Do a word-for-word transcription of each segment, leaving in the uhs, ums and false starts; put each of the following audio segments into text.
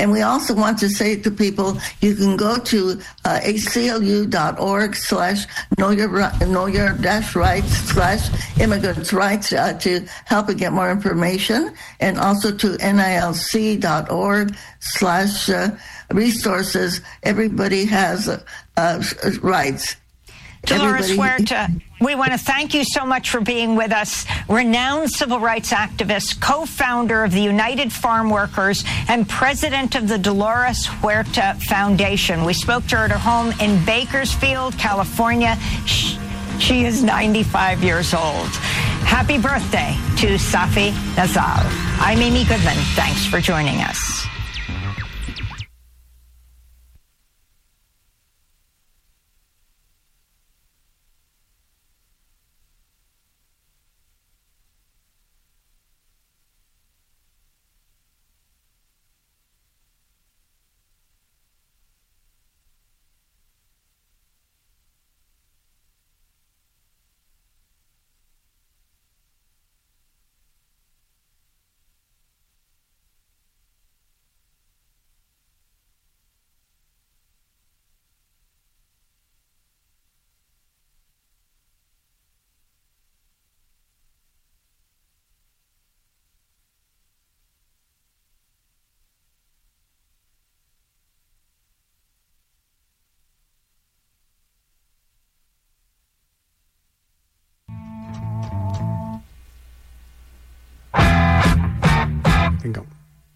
And we also want to say to people, you can go to uh, aclu.org slash know your, know your dash rights slash immigrants rights uh, to help and get more information, and also to nilc.org slash uh, resources. Everybody has uh, uh, rights. Dolores Everybody. Huerta, we want to thank you so much for being with us. Renowned civil rights activist, co-founder of the United Farm Workers, and president of the Dolores Huerta Foundation. We spoke to her at her home in Bakersfield, California. She, she is ninety-five years old. Happy birthday to Safi Nazal. I'm Amy Goodman. Thanks for joining us. Bingo.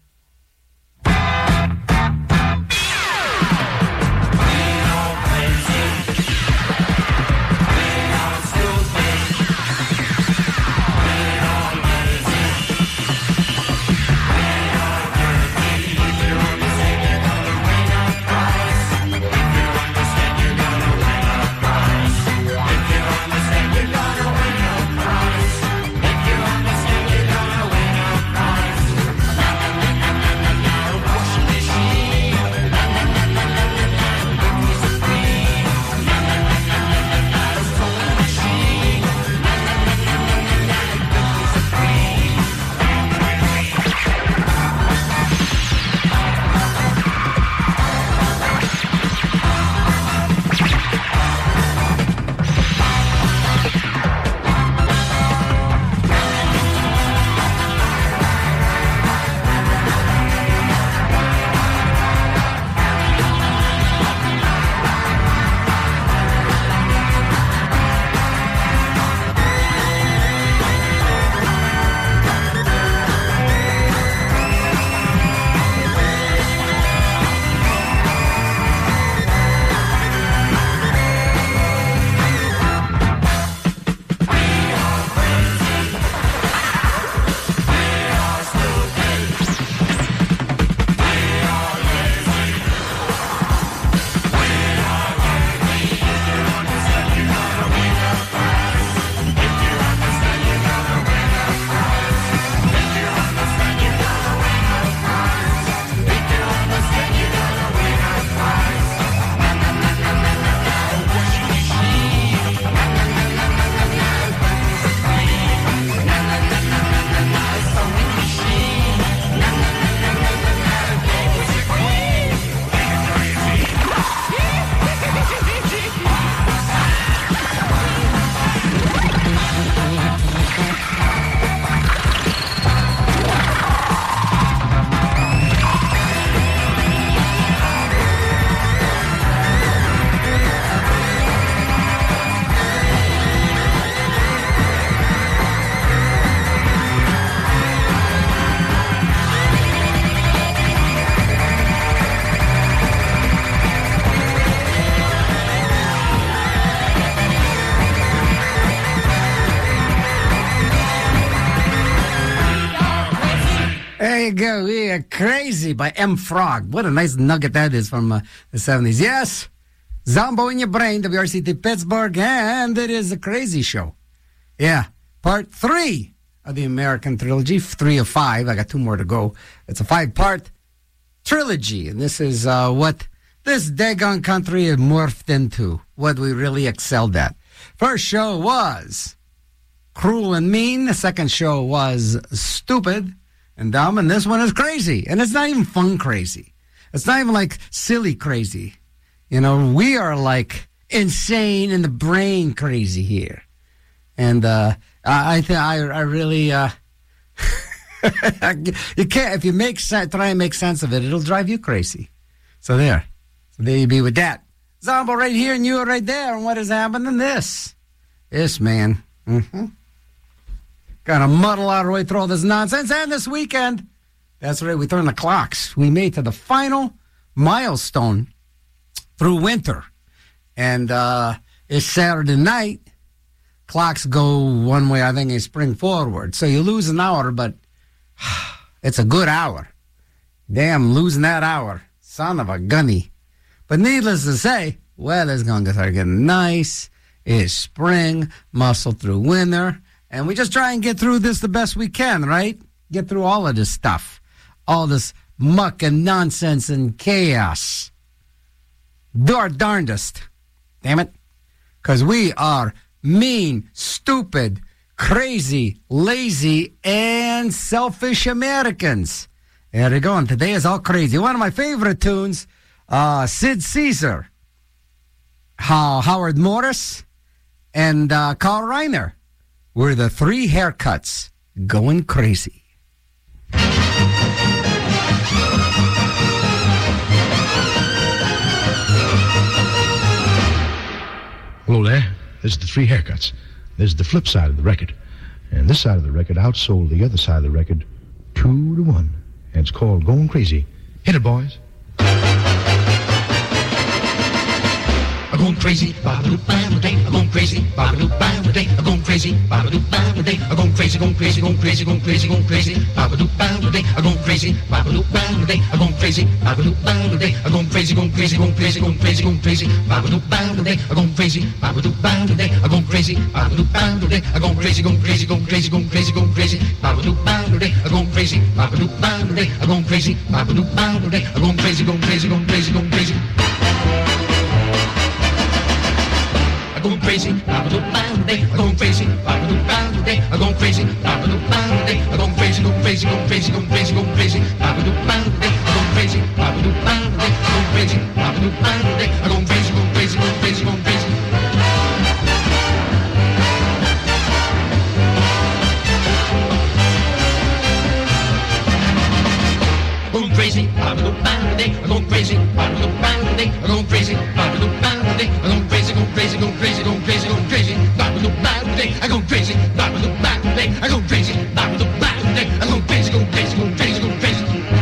There you go. We are Crazy by M. Frog. What a nice nugget that is from uh, the seventies. Yes, Zombo in your brain, W R C T Pittsburgh, and it is a Crazy Show. Yeah, part three of the American trilogy, three of five. I got two more to go. It's a five-part trilogy, and this is uh, what this daggone country has morphed into, what we really excelled at. First show was Cruel and Mean. The second show was Stupid and Dumb, and this one is crazy. And it's not even fun crazy. It's not even like silly crazy. You know, we are like insane in the brain crazy here. And uh, I, I think I, I really, uh, you can't, if you make sense, try and make sense of it, it'll drive you crazy. So there. So there you be with that. Zombo right here and you right there. And what has happened in this? This, man. Mm-hmm. Got to muddle our way through all this nonsense. And this weekend, that's right, we turn the clocks. We made to the final milestone through winter. And uh, it's Saturday night. Clocks go one way, I think, they spring forward. So you lose an hour, but it's a good hour. Damn, losing that hour. Son of a gunny. But needless to say, weather's going to start getting nice. It's spring, muscle through winter. And we just try and get through this the best we can, right? Get through all of this stuff. All this muck and nonsense and chaos. Do our darndest. Damn it. Because we are mean, stupid, crazy, lazy, and selfish Americans. There you go. And today is all crazy. One of my favorite tunes, uh, Sid Caesar, How Howard Morris, and uh, Carl Reiner were the three haircuts going crazy. Hello there. This is the three haircuts. This is the flip side of the record. And this side of the record outsold the other side of the record two to one. And it's called Going Crazy. Hit it, boys. I'm going crazy, ba-ba-doo, ba-ba-day. I'm going crazy, ba-ba-doo, ba-ba-day. I'm going crazy, ba-ba-doo, ba-ba-day. I'm going crazy, going crazy, going crazy, going crazy, going crazy, ba-ba-doo, ba-ba-day. I'm going crazy, ba-ba-doo, ba-ba-day. I'm going crazy, ba-ba-doo, ba-ba-day. I'm going crazy, going crazy, going crazy, going crazy, going crazy, ba-ba-doo, ba-ba-day. I'm going crazy, ba-ba-doo, ba-ba-day. I'm going crazy, ba-ba-doo, ba-ba-day. I'm going crazy, going crazy, going crazy, going crazy, going crazy, ba-ba-doo, ba-ba-day. I'm going crazy, ba-ba-doo, ba-ba-day. I'm going crazy, ba-ba-doo, ba-ba-day. I'm going crazy, going crazy, going crazy, going crazy. I'm going crazy, ba-ba-doo, ba-ba-day. I'm going crazy, ba-ba-doo, ba-ba-day. I'm going crazy, ba-ba-doo, ba-ba-day. I'm going crazy, going crazy, going crazy, going crazy, going crazy, ba-ba-doo, ba-ba-day. I'm going crazy, ba-ba-doo, ba-ba-day. I'm going crazy, ba-ba-doo, ba-ba-day. I'm going crazy, going crazy, going crazy, going crazy. I'm going crazy, ba-ba-doo, ba-ba-day. I'm going crazy, ba-ba-doo, ba-ba-day. I'm going crazy, ba-ba-doo, ba-ba-day. I'm going crazy, going crazy, going crazy, going crazy, going crazy, ba-ba-doo, ba-ba-day. I'm going crazy, ba-ba-doo, ba-ba-day. I'm going crazy, ba-ba-doo, ba-ba-day. I'm going crazy, going crazy, going crazy, going crazy.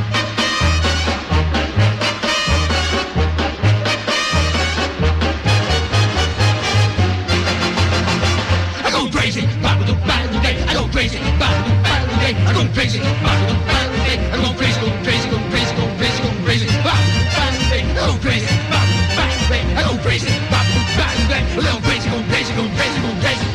I go crazy, ba-ba-doo, ba-ba-day. I go crazy, ba-ba-doo, ba-ba-day. I go crazy, ba-ba-doo, ba-ba-day. I go crazy, go crazy, go crazy, go crazy, go crazy, ba-ba-doo, ba-ba-day. I go crazy, ba-ba-doo, ba-ba-day. I go crazy, ba-ba-doo, ba-ba-day. I go crazy, go crazy, go crazy, go crazy.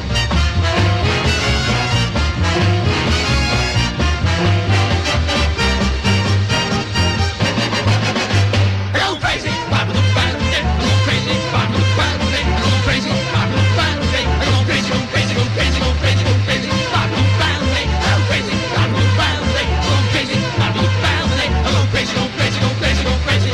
I go crazy, ba-ba-doo, ba-ba-day. I go crazy, ba-ba-doo, ba-ba-day. I go crazy, ba-ba-doo, ba-ba-day. I go crazy, go crazy, go crazy, go crazy, go crazy, ba-ba-doo, ba-ba-day. I go crazy, ba-ba-doo, ba-ba-day. I go crazy, ba-ba-doo, ba-ba-day. I go crazy, go crazy, go crazy, go crazy.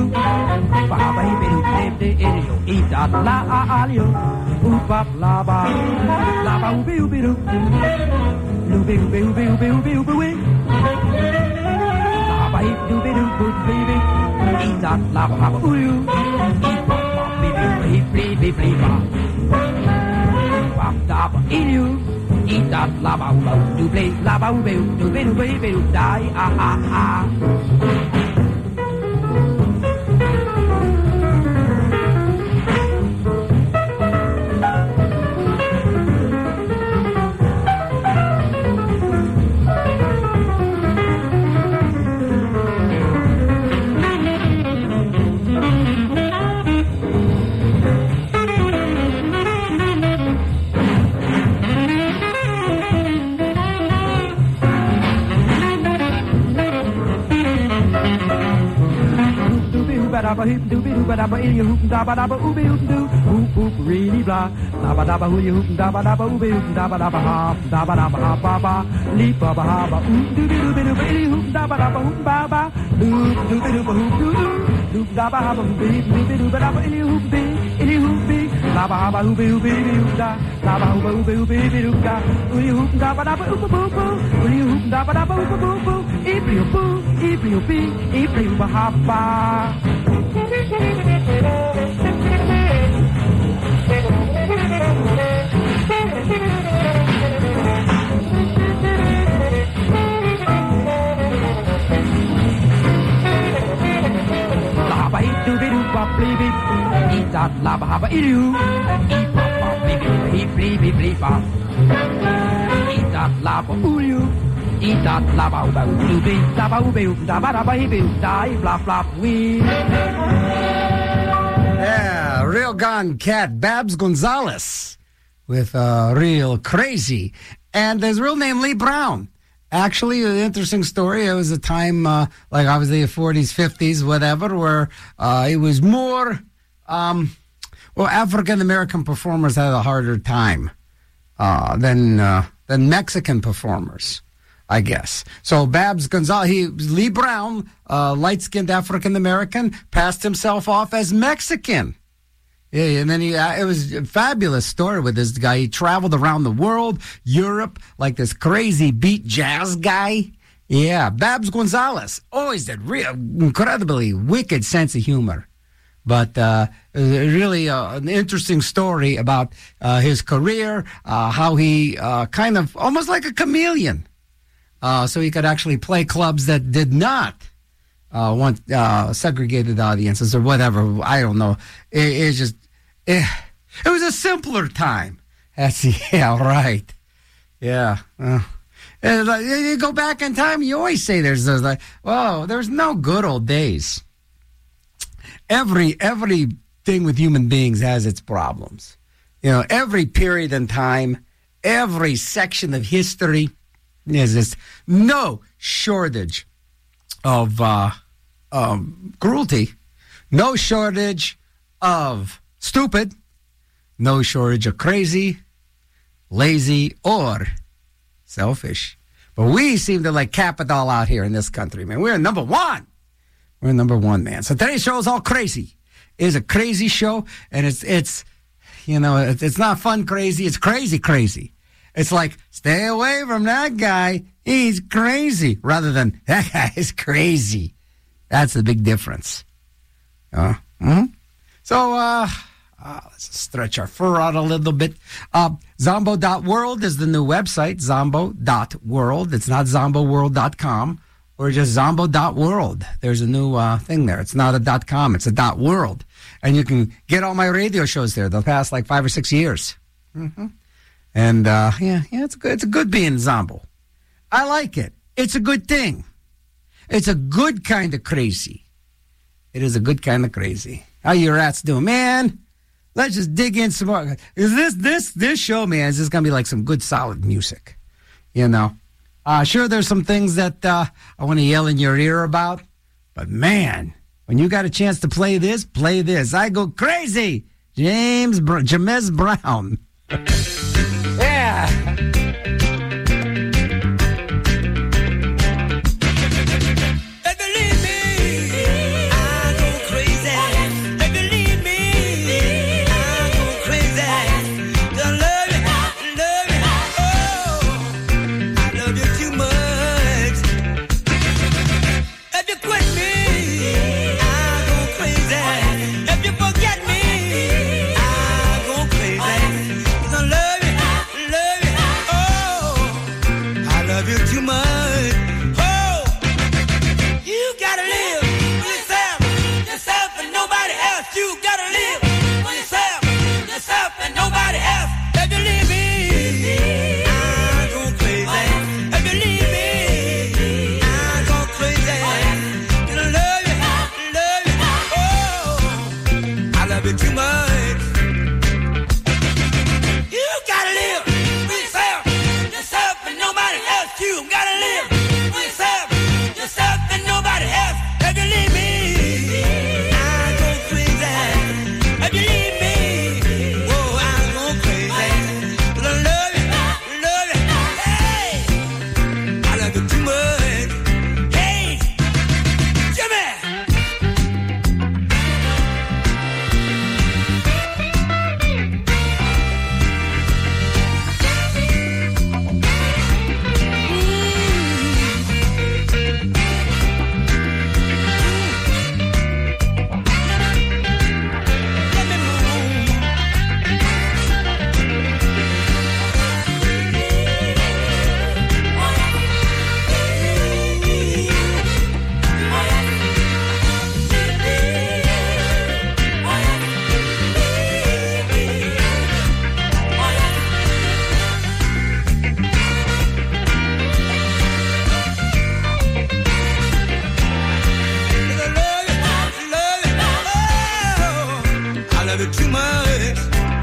Baba hibidu de idio ida la alio. Oopap la ba la ba ubi ubi do. Ubi ubi ubi ubi ubi ubi ubi. La ba hibidu bidu baby. Ida la ba ba uyu. Ipa ba bibi bibi bibi ba. Bap da ba idio. Ida la ba uba do play la ba ubi ubi ubi ubi die ah ah ah. Dabba hoop dooby doo ba dabba in your hoop dabba dabba ooby hoop doo hoop hoop really blah dabba dabba hoo you hoop dabba dabba ooby hoop dabba dabba hop dabba dabba hop ba ba leap ba ba ba oop dooby dooby doo ba hoop dabba dabba hoop ba ba hoop dooby doo ba hoop doo doo hoop dabba hop dooby dooby doo ba dabba in your hoop be in your hoop be dabba hop ooby ooby hoop da dabba hop ooby ooby hoop da ooby hoop dabba dabba oop boo boo ooby hoop dabba dabba oop boo boo ibri boo ibri boo ibri ba hop ba. Laba itu biru babli bib, itat laba haba iru, ipat babli bib bibli bibli bab, itat laba ulu, itat laba uba ubi, laba ubi laba laba hibi die blah blah we. Yeah, Real Gone Cat, Babs Gonzalez with uh, Real Crazy. And his real name, Lee Brown. Actually, an interesting story. It was a time, uh, like obviously the forties, fifties, whatever, where uh, it was more, um, well, African-American performers had a harder time uh, than, uh, than Mexican performers, I guess. So Babs Gonzalez, he, Lee Brown, uh, light-skinned African-American, passed himself off as Mexican. Yeah, and then he, uh, it was a fabulous story with this guy. He traveled around the world, Europe, like this crazy beat jazz guy. Yeah, Babs Gonzalez, always that real, incredibly wicked sense of humor. But uh, really uh, an interesting story about uh, his career, uh, how he uh, kind of, almost like a chameleon. Uh, so he could actually play clubs that did not uh, want uh, segregated audiences or whatever. I don't know. It, it's just, it, it was a simpler time. That's, yeah, right. Yeah. Uh, and, uh, you go back in time, you always say there's, there's like, whoa, there's no good old days. Every, everything with human beings has its problems. You know, every period in time, every section of history, there's this no shortage of uh, um, cruelty, no shortage of stupid, no shortage of crazy, lazy, or selfish. But we seem to like cap it all out here in this country, man. We're number one. We're number one, man. So today's show is all crazy. It is a crazy show, and it's, it's you know, it's, it's not fun crazy. It's crazy crazy. It's like, stay away from that guy. He's crazy. Rather than, that guy is crazy. That's the big difference. Uh, mm-hmm. So, uh, uh, let's stretch our fur out a little bit. Uh, Zombo dot world is the new website. Zombo dot world. It's not zombo world dot com or just Zombo dot world. There's a new uh, thing there. It's not a .com. It's a .world. And you can get all my radio shows there the past like five or six years. Mm-hmm. And, uh, yeah, yeah, it's good. It's a good being Zombo. I like it. It's a good thing. It's a good kind of crazy. It is a good kind of crazy. How you rats doing? Man, let's just dig in some more. Is this, this, this show, man, is just going to be like some good, solid music. You know? Uh, sure, there's some things that, uh, I want to yell in your ear about. But, man, when you got a chance to play this, play this. I go crazy. James, Br- James Brown. Yeah. Believe me, I go crazy. much. You gotta live for yourself, yourself and nobody else. You gotta live for yourself, yourself and nobody else. If you leave me, I go crazy. If you leave me, whoa, I go crazy. 'Cause I love you, love you, hey, I love you too much. Hey, Jimmy. Too much.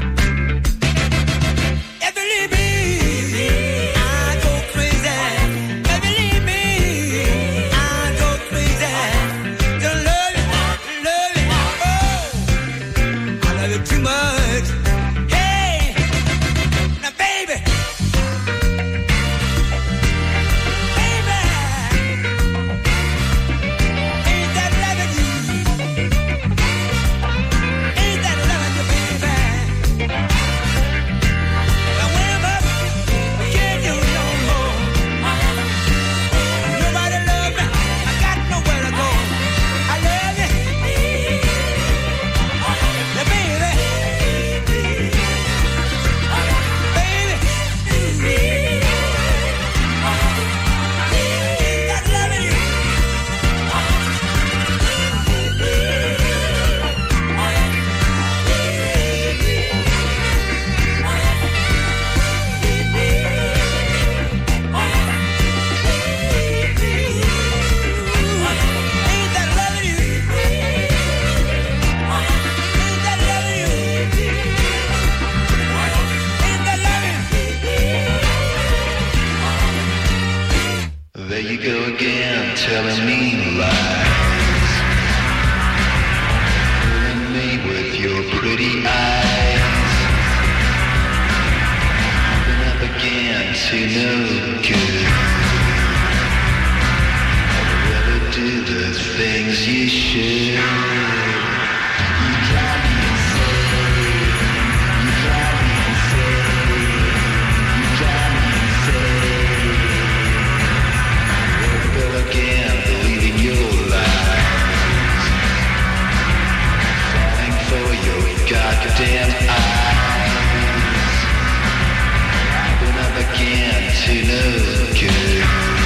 If you leave me, I go crazy. If you leave me, I go crazy. To love you, love you, oh, I love you too much. Hey, now baby, baby, ain't that loving you? Ain't that loving you, baby? Now when I'm up, I can't do no more. Nobody love me, I got nowhere to go. I love you, now baby, baby, ain't that loving you? Ain't that loving you? Ain't that loving you? Ain't that loving you? There you go again, telling me lies. Fooling me with your pretty eyes. Been up again to no good. I'd rather do the things you should. You drive me insane. You drive me insane. You drive me insane. Go again, believing your lies. Falling for your goddamn eyes. I've been up again to no good.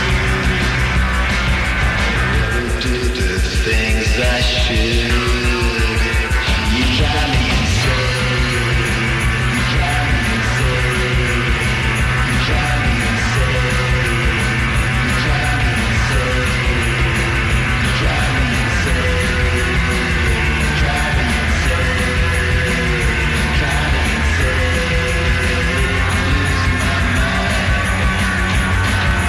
I'd rather do the things I should. You drive me insane. You drive me insane. You drive me insane. You drive me insane. You drive me insane. You drive me insane. You drive me insane. Losing my mind.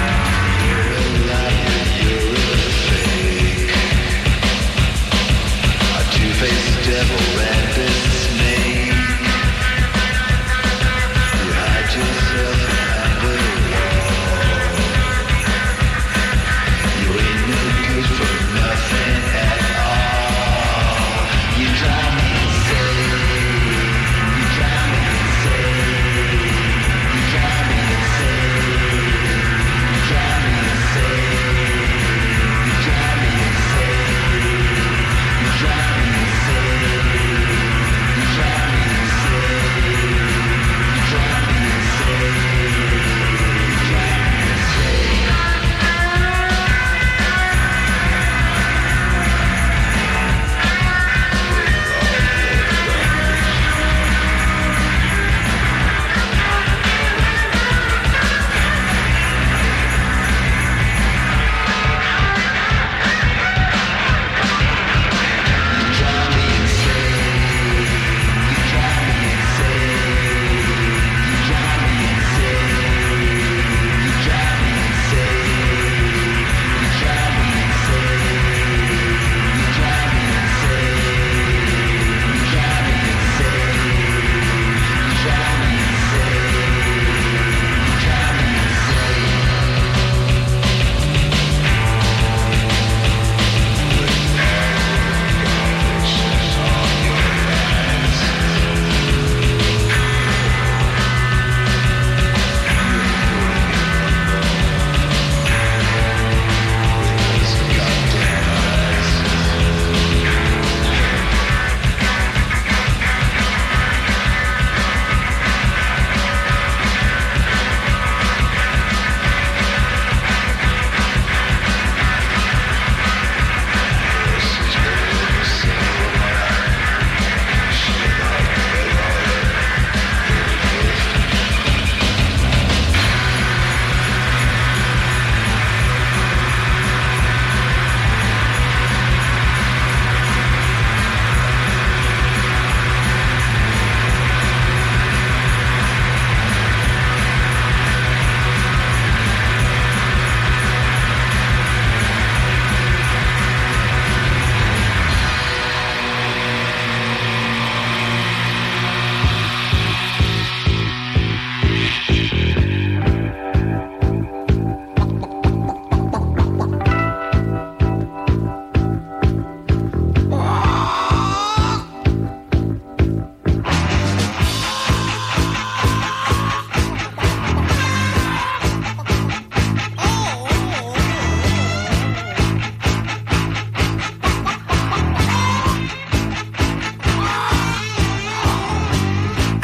You're a liar. You're a fake.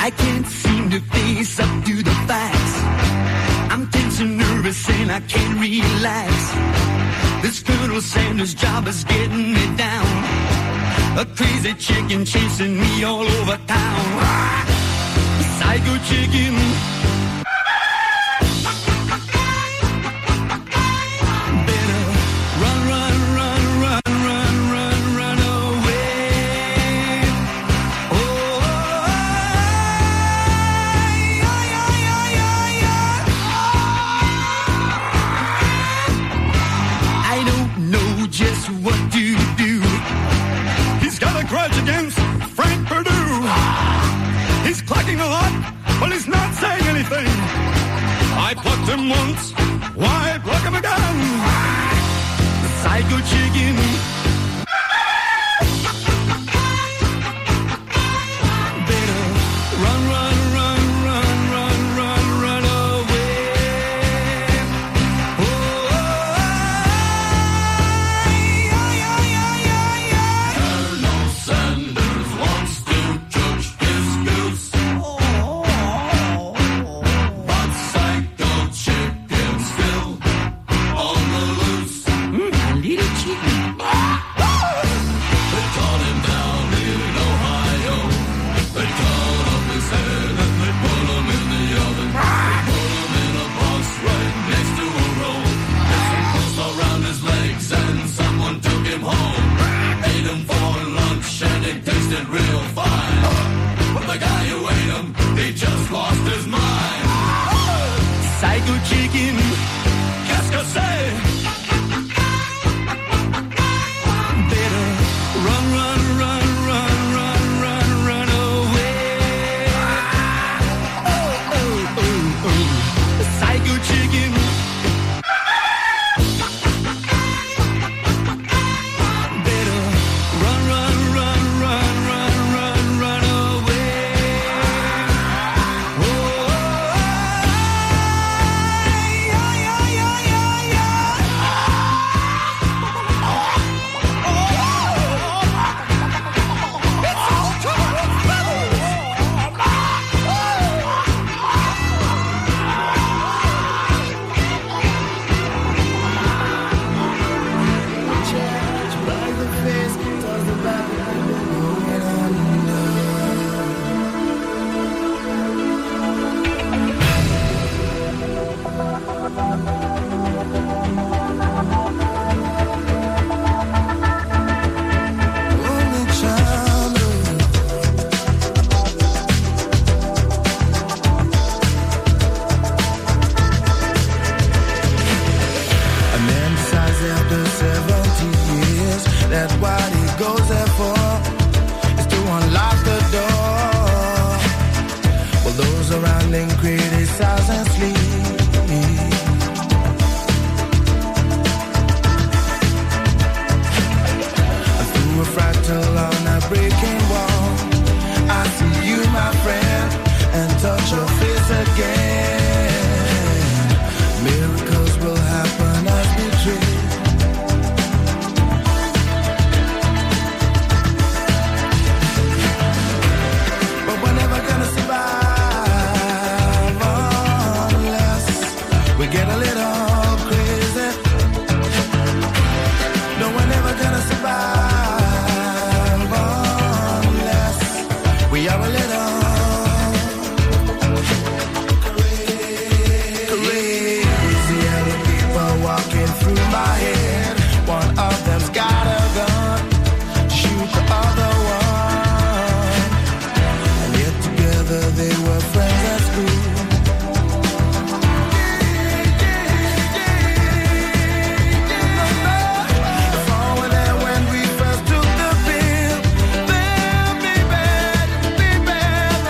I can't seem to face up to the facts. I'm tense and nervous and I can't relax. This Colonel Sanders job is getting me down. A crazy chicken chasing me all over town. Psycho chicken. Better run, run, run, run, run, run, run away. Oh, yeah, yeah, yeah, yeah, yeah. I don't know just what to do. He's got a grudge against Frank Perdue. He's clucking a lot, but he's not saying anything. I plucked him once, why pluck him again? Psycho chicken. Better run, run, run, run, run, run, run away. Oh, yeah, yeah, yeah, yeah, yeah. Colonel Sanders wants to judge his goose. But Psycho Chicken still on the loose. Mm, a little chicken. They caught him down in Ohio. They cut off his head and they put him in the oven. They put him in a box right next to a roll. Put some clothes around his legs and someone took him home. Ate him for lunch and it tasted real fine. But the guy who ate him, he just lost his mind. Psycho chicken, qu'est-ce que c'est? Better run, run, run, run, run, run, run away. Oh, oh, oh, oh. Psycho chicken. Better run, run, run, run, run, run, run away. Oh, yeah, yeah, yeah, yeah, yeah. A man decides after seventy years that what he goes there for is to unlock the door. Well, those around him criticize and sleep. Through a fractal on a breaking wall, I see you, my friend, and touch your face again. Miracles will happen as we dream. But we're never gonna survive unless we get a little crazy. No, we're never gonna survive unless we are a little crazy. And the people walking through my head, one of them's got a gun to shoot the other one. And yet together they were friends at school. If all were there when we first took the pill, then baby, baby,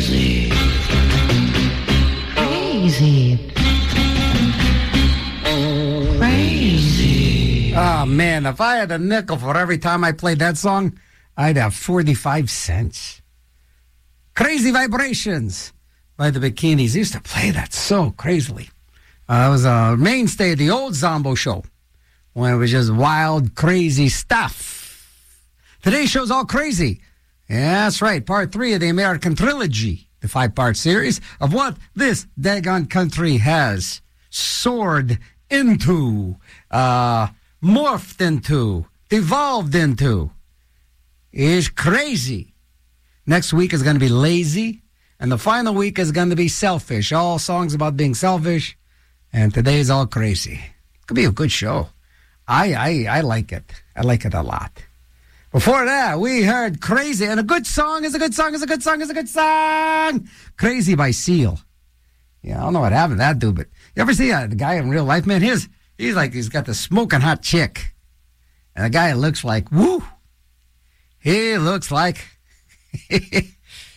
crazy. Crazy. Crazy. Oh, man, if I had a nickel for every time I played that song, I'd have forty-five cents. Crazy Vibrations by the Bikinis. They used to play that so crazily. Uh, it was a mainstay of the old Zombo show when it was just wild, crazy stuff. Today's show's all crazy. Yeah, that's right. Part three of the American Trilogy, the five-part series of what this daggone country has soared into, uh, morphed into, evolved into. Is crazy. Next week is going to be lazy, and the final week is going to be selfish. All songs about being selfish, and today's all crazy. It could be a good show. I, I, I like it. I like it a lot. Before that, we heard Crazy, and a good song is a good song is a good song is a good song. Crazy by Seal. Yeah, I don't know what happened to that dude, but you ever see uh, the guy in real life, man? He's, he's like, he's got the smoking hot chick. And the guy looks like, woo. He looks like, he,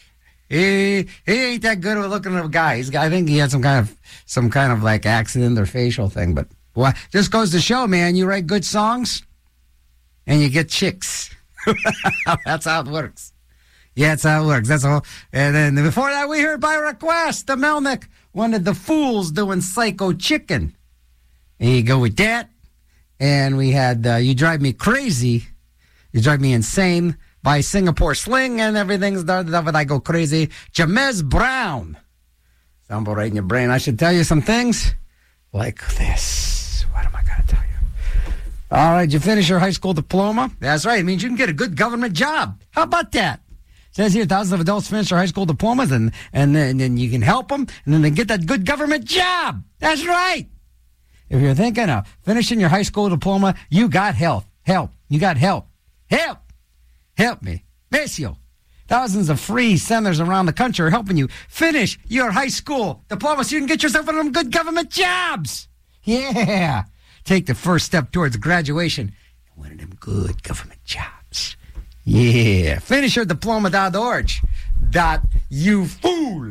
he ain't that good of a looking of a guy. He's, I think he had some kind of, some kind of like accident or facial thing, but well, just goes to show, man, you write good songs and you get chicks. That's how it works. Yeah, that's how it works. That's all. And then before that, we heard by request, the Melnick wanted the Fools doing Psycho Chicken. And you go with that. And we had uh, You Drive Me Crazy. You Drive Me Insane by Singapore Sling. And everything's started off with I Go Crazy. Jamez Brown. Sound right in your brain. I should tell you some things like this. What am I going to tell you? All right, you finish your high school diploma. That's right. It means you can get a good government job. How about that? It says here, thousands of adults finish their high school diplomas, and and then and, and you can help them, and then they get that good government job. That's right. If you're thinking of finishing your high school diploma, you got help. Help. You got help. Help. Help me. Miss you. Thousands of free centers around the country are helping you finish your high school diploma so you can get yourself one of them good government jobs. Yeah. Take the first step towards graduation and one of them good government jobs. Yeah. Finish your diploma dot org. Dot you fool.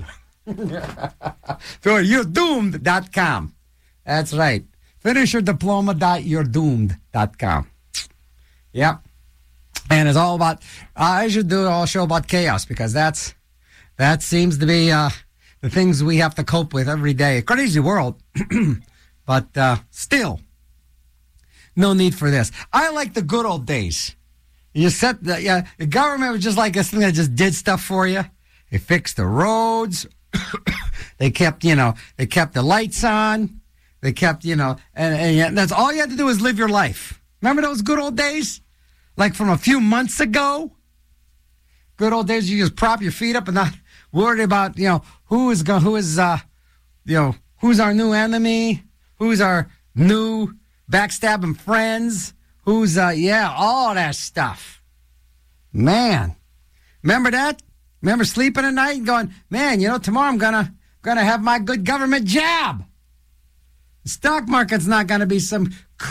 Or you're doomed dot com. That's right. Finish your diploma dot you're doomed dot com. Yep. And it's all about, uh, I should do a whole show about chaos because that's, that seems to be uh, the things we have to cope with every day. A crazy world. But uh, still, no need for this. I like the good old days. You set the, yeah, the government was just like this thing that just did stuff for you. They fixed the roads. They kept, you know, they kept the lights on. They kept, you know, and, and that's all you had to do was live your life. Remember those good old days? Like from a few months ago? Good old days, you just prop your feet up and not worry about, you know, who is going, who is, uh, you know, who's our new enemy? Who's our new backstabbing friends? Who's, uh, yeah, all that stuff. Man. Remember that? Remember sleeping at night and going, man, you know, tomorrow I'm gonna, gonna have my good government job. The stock market's not gonna be some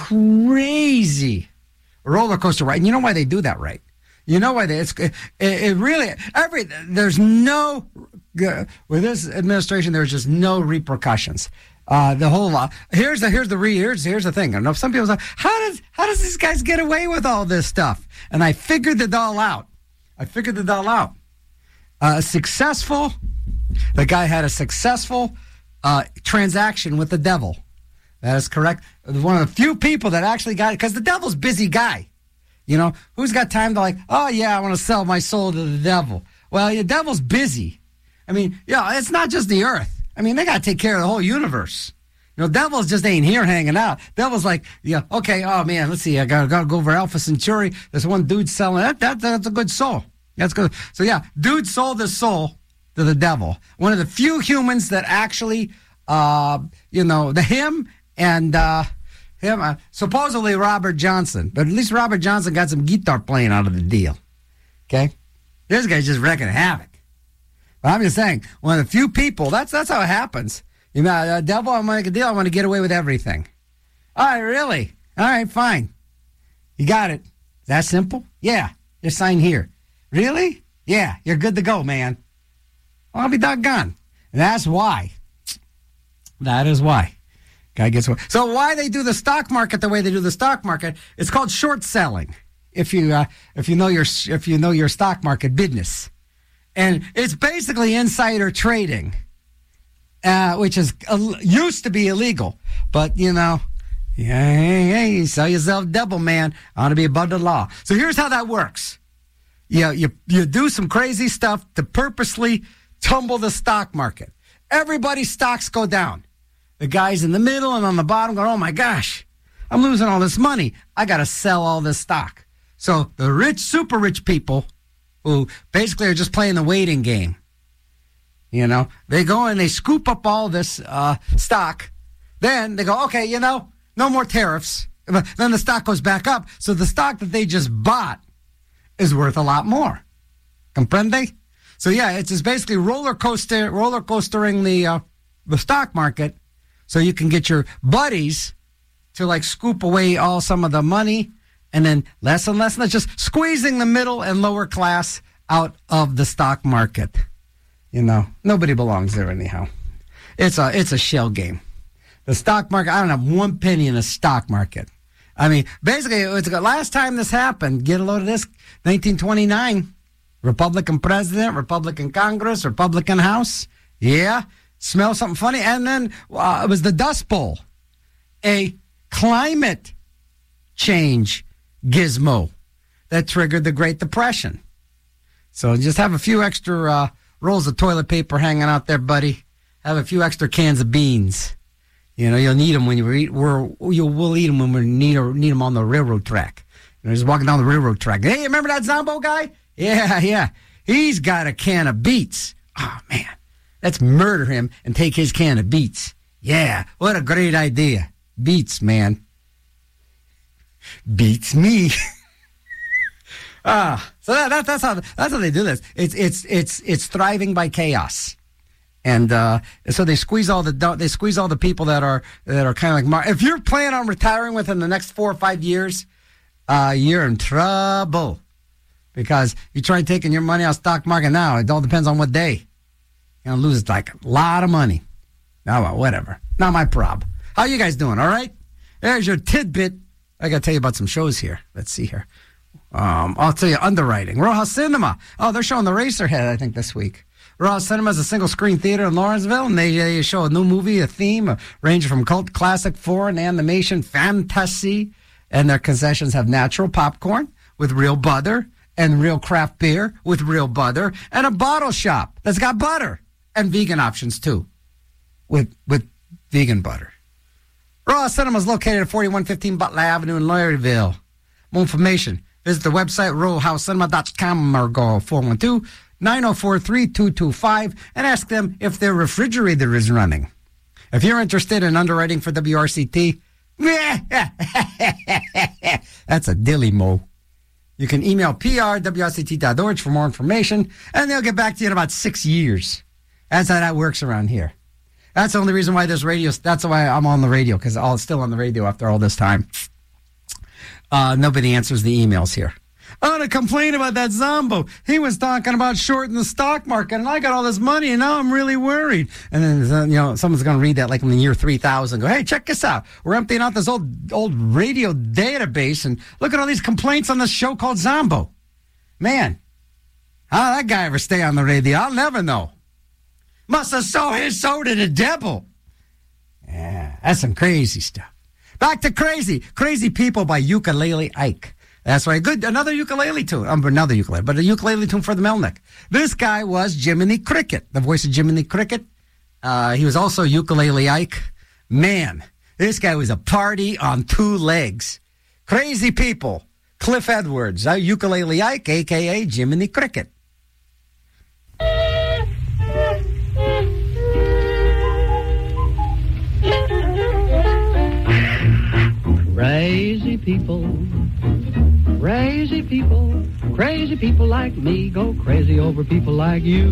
crazy roller coaster ride. And you know why they do that, right? You know why they, it's, it, it really, every, there's no, uh, with this administration, there's just no repercussions. Uh, the whole lot. Here's the, here's the, re, here's, here's the thing. I know some people say, how does, how does these guys get away with all this stuff? And I figured it all out. I figured it all out. Uh, successful, the guy had a successful, uh, transaction with the devil. That is correct. One of the few people that actually got it, because the devil's a busy guy. You know, who's got time to like, oh, yeah, I want to sell my soul to the devil. Well, the devil's busy. I mean, yeah, it's not just the earth. I mean, they got to take care of the whole universe. You know, devils just ain't here hanging out. Devil's like, yeah, okay, oh, man, let's see. I got to go over Alpha Centauri. There's one dude selling that. that. That's a good soul. That's good. So, yeah, dude sold his soul to the devil. One of the few humans that actually, uh, you know, the him and uh, him, uh, supposedly Robert Johnson. But at least Robert Johnson got some guitar playing out of the deal. Okay? This guy's just wrecking havoc. But I'm just saying, one of the few people, that's that's how it happens. You know, uh, devil, I'm going to make a deal. I want to get away with everything. All right, really? All right, fine. You got it. That simple? Yeah. Just sign here. Really? Yeah, you're good to go, man. Well, I'll be doggone. And that's why. That is why. Guy gets one. So why they do the stock market the way they do the stock market? It's called short selling. If you uh, if you know your if you know your stock market business, and it's basically insider trading, uh, which is uh, used to be illegal, but you know. Yeah, hey, hey, you sell yourself double, man. I want to be above the law. So here's how that works. You, you, you do some crazy stuff to purposely tumble the stock market. Everybody's stocks go down. The guys in the middle and on the bottom go, oh my gosh, I'm losing all this money. I got to sell all this stock. So the rich, super rich people who basically are just playing the waiting game, you know, they go and they scoop up all this uh, stock. Then they go, okay, you know, no more tariffs. Then the stock goes back up. So the stock that they just bought is worth a lot more. Comprende? So yeah, it's just basically roller coaster, roller coastering the uh, the stock market, so you can get your buddies to like scoop away all some of the money, and then less and less and less, just squeezing the middle and lower class out of the stock market. You know, nobody belongs there anyhow. It's a it's a shell game. The stock market, I don't have one penny in the stock market. I mean, basically, it's the last time this happened, get a load of this, nineteen twenty-nine, Republican president, Republican Congress, Republican House. Yeah, smell something funny. And then uh, it was the Dust Bowl, a climate change gizmo that triggered the Great Depression. So just have a few extra uh, rolls of toilet paper hanging out there, buddy. Have a few extra cans of beans. You know, you'll need them when you eat. We're, you will eat them when we need need them on the railroad track. You know, just walking down the railroad track. Hey, remember that Zombo guy? Yeah, yeah. He's got a can of beets. Oh man, let's murder him and take his can of beets. Yeah, what a great idea. Beets, man. Beats me. ah, so that, that that's how that's how they do this. It's it's it's it's thriving by chaos. And uh, so they squeeze all the they squeeze all the people that are that are kind of like, if you're planning on retiring within the next four or five years, uh, you're in trouble, because you try taking your money out of stock market now. It all depends on what day. You're gonna lose like a lot of money. Oh well, whatever. Not my prob. How you guys doing? All right. There's your tidbit. I gotta tell you about some shows here. Let's see here. Um, I'll tell you underwriting. Rojas Cinema. Oh, they're showing The Racerhead, I think, this week. Rojas Cinema is a single-screen theater in Lawrenceville, and they, they show a new movie, a theme, uh, ranging from cult classic, foreign animation, fantasy, and their concessions have natural popcorn with real butter, and real craft beer with real butter, and a bottle shop that's got butter, and vegan options, too, with with vegan butter. Rojas Cinema is located at forty-one fifteen Butler Avenue in Laurierville. More information, visit the website, row house cinema dot com, or go four one two, nine oh four, three two two five and ask them if their refrigerator is running. If you're interested in underwriting for W R C T, that's a dilly mo. You can email P R W R C T dot org for more information, and they'll get back to you in about six years. That's how that works around here. That's the only reason why there's radio. That's why I'm on the radio, because I'm still on the radio after all this time. Uh, nobody answers the emails here. I want to complain about that Zombo. He was talking about shorting the stock market, and I got all this money, and now I'm really worried. And then, you know, someone's going to read that like in the year three thousand. Go, hey, check this out. We're emptying out this old old radio database, and look at all these complaints on this show called Zombo. Man, how did that guy ever stay on the radio? I'll never know. Must have sold his soul to the devil. Yeah, that's some crazy stuff. Back to Crazy. Crazy People by Ukulele Ike. That's right. Good. Another ukulele tune. Um, another ukulele, but a ukulele tune for the Melnick. This guy was Jiminy Cricket, the voice of Jiminy Cricket. Uh, he was also Ukulele Ike. Man, this guy was a party on two legs. Crazy People. Cliff Edwards, uh, Ukulele Ike, a k a. Jiminy Cricket. Crazy people, crazy people, crazy people like me go crazy over people like you.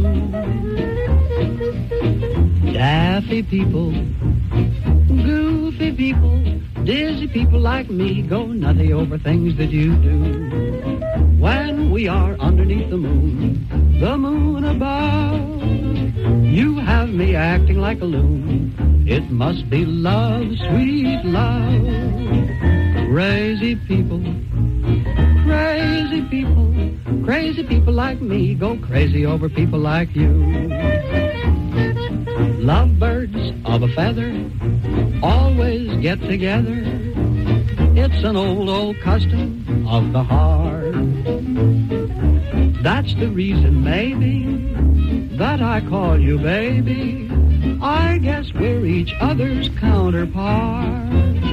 Daffy people, goofy people, dizzy people like me go nutty over things that you do. When we are underneath the moon, the moon above, me acting like a loon. It must be love, sweet love. Crazy people, crazy people, crazy people like me go crazy over people like you. Lovebirds of a feather always get together. It's an old, old custom of the heart. That's the reason, maybe, that I call you baby. I guess we're each other's counterpart.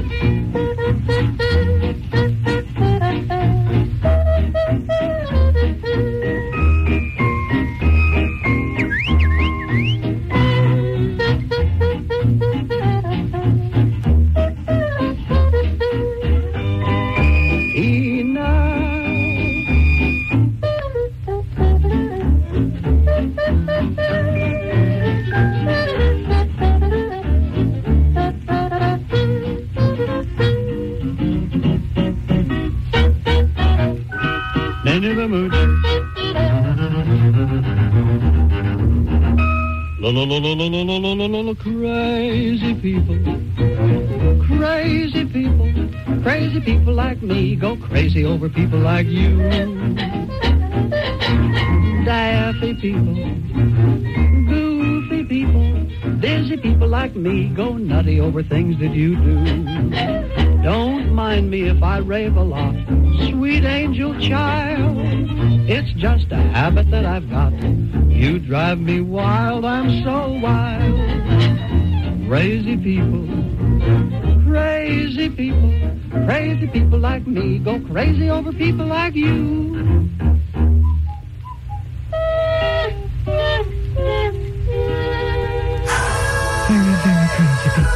Crazy people, crazy people, crazy people like me go crazy over people like you. Daffy people, goofy people, dizzy people like me go nutty over things that you do. Don't mind me if I rave a lot, sweet angel child. It's just a habit that I've got. You drive me wild, I'm so wild. Crazy people, crazy people, crazy people like me go crazy over people like you. Very, very crazy people.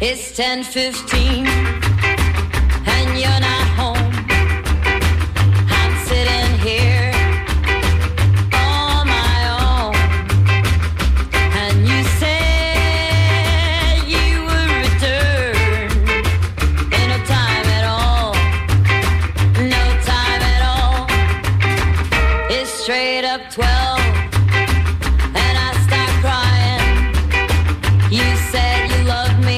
It's ten fifteen and you're not home. I'm sitting here on my own. And you said you would return in no time at all. No time at all. It's straight up twelve and I start crying. You said you loved me.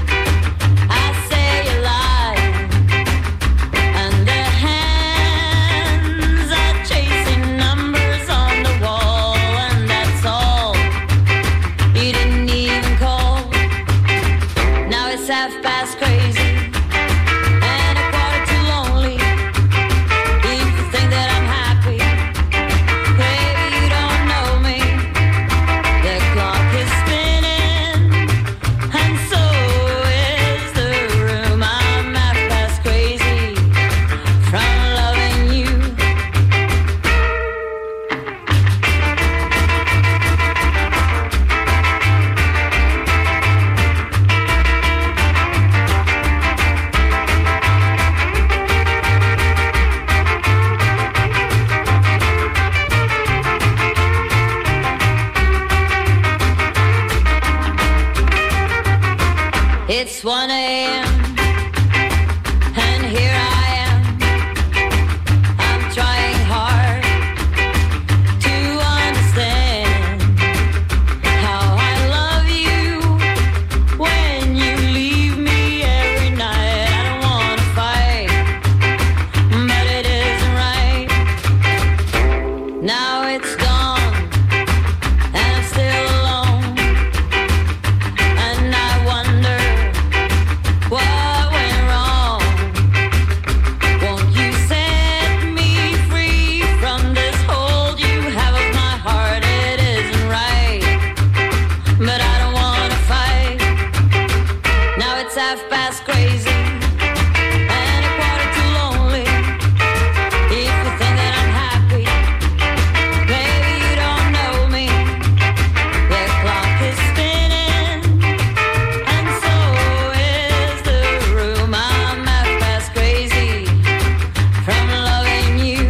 Half past crazy and a quarter too lonely. If you think that I'm happy, baby, you don't know me. The clock is spinning and so is the room. I'm half past crazy from loving you. It's one a.m. and here I am. I'm trying hard to understand how I love you when you leave me every night. I don't want to fight, but it isn't right. Now it's gone and I'm still alone. And I wonder what went wrong. Won't you set me free from this hold you have of my heart? It isn't right, but I don't want to fight. Now it's half past crazy and a quarter too lonely. If you think that I'm happy, baby, you don't know me. The clock is spinning and so is the room. I'm half past crazy from loving you.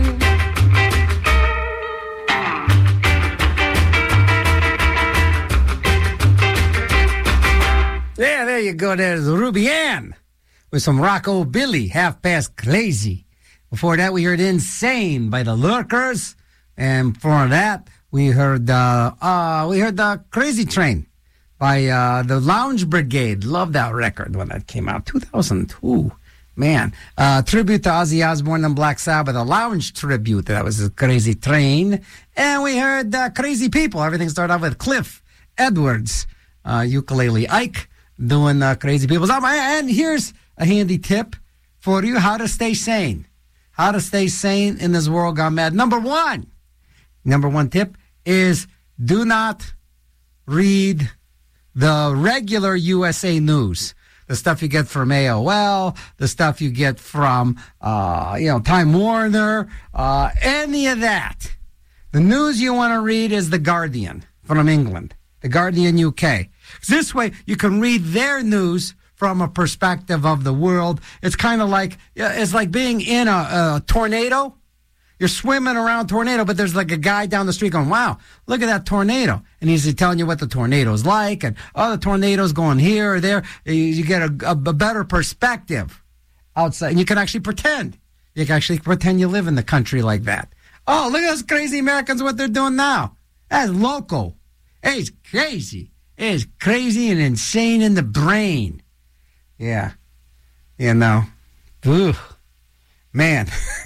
Yeah, there you go. There's Ruby Ann with some Rockabilly, Half Past Crazy. Before that, we heard Insane by the Lurkers. And before that, we heard uh, uh, we heard the Crazy Train by uh, the Lounge Brigade. Love that record when that came out, two thousand two. Man, uh, tribute to Ozzy Osbourne and Black Sabbath, a Lounge tribute. That was a Crazy Train. And we heard uh, Crazy People. Everything started off with Cliff Edwards, uh, Ukulele Ike, doing uh, Crazy People's album. And here's a handy tip for you, how to stay sane. How to stay sane in this world gone mad. Number one, number one tip is do not read the regular U S A News. The stuff you get from A O L, the stuff you get from, uh, you know, Time Warner, uh, any of that. The news you want to read is The Guardian from England, The Guardian U K. This way you can read their news from a perspective of the world. It's kind of like, it's like being in a, a tornado. You're swimming around tornado, but there's like a guy down the street going, wow, look at that tornado. And he's telling you what the tornado's like, and oh, the tornado's going here or there. You get a, a, a better perspective outside. And you can actually pretend. You can actually pretend you live in the country like that. Oh, look at those crazy Americans, what they're doing now. That's local. It's crazy. It's crazy and insane in the brain. Yeah. You know. Ooh. Man.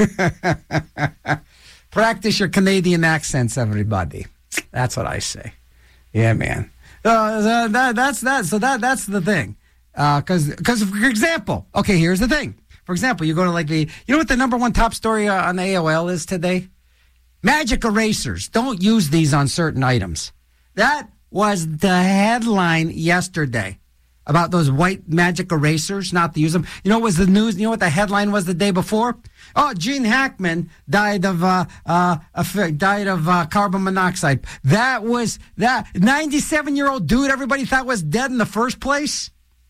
Practice your Canadian accents, everybody. That's what I say. Yeah, man. Uh, that, that's that. So that that's the thing. Because, uh, because for example, okay, here's the thing. For example, you go to like the, you know what the number one top story uh, on the A O L is today? Magic erasers. Don't use these on certain items. That was the headline yesterday about those white magic erasers, not to use them. You know what was the news? You know what the headline was the day before? Oh, Gene Hackman died of uh, uh, died of uh, carbon monoxide. That was that ninety-seven-year-old dude everybody thought was dead in the first place.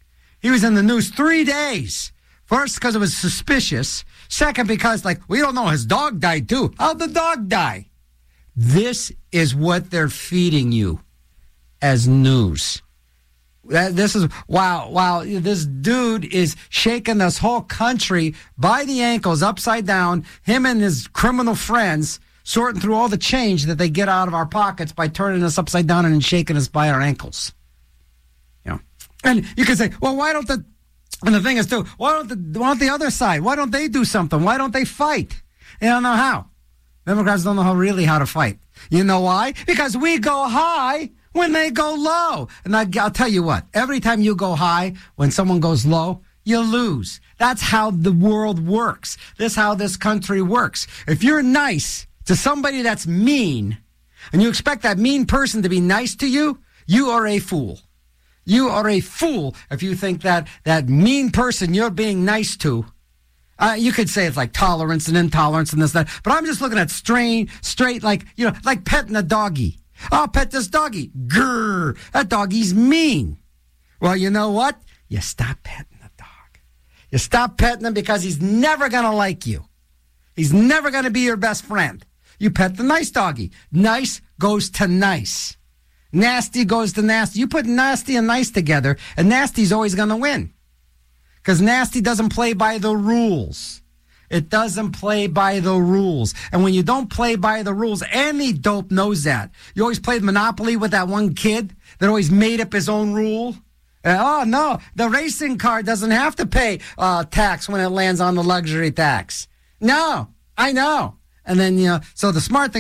He was in the news three days. First, because it was suspicious. Second, because, like, we don't know, his dog died too. How'd the dog die? This is what they're feeding you as news. This is, wow, wow, this dude is shaking this whole country by the ankles, upside down, him and his criminal friends sorting through all the change that they get out of our pockets by turning us upside down and shaking us by our ankles. You know, and you can say, well, why don't the, and the thing is too, why don't the, why don't the other side, why don't they do something? Why don't they fight? They don't know how. Democrats don't know how really how to fight. You know why? Because we go high when they go low. And I, I'll tell you what, every time you go high, when someone goes low, you lose. That's how the world works. That's how this country works. If you're nice to somebody that's mean, and you expect that mean person to be nice to you, you are a fool. You are a fool if you think that that mean person you're being nice to, uh, you could say it's like tolerance and intolerance and this, that. But I'm just looking at straight, straight, like, you know, like petting a doggy. I'll pet this doggy. Grrr, that doggy's mean. Well, you know what? You stop petting the dog. You stop petting him because he's never going to like you. He's never going to be your best friend. You pet the nice doggy. Nice goes to nice. Nasty goes to nasty. You put nasty and nice together, and nasty's always going to win. Because nasty doesn't play by the rules. It doesn't play by the rules. And when you don't play by the rules, any dope knows that. You always played Monopoly with that one kid that always made up his own rule. Uh, oh, no, the racing car doesn't have to pay uh, tax when it lands on the luxury tax. No, I know. And then, you know, so the smart thing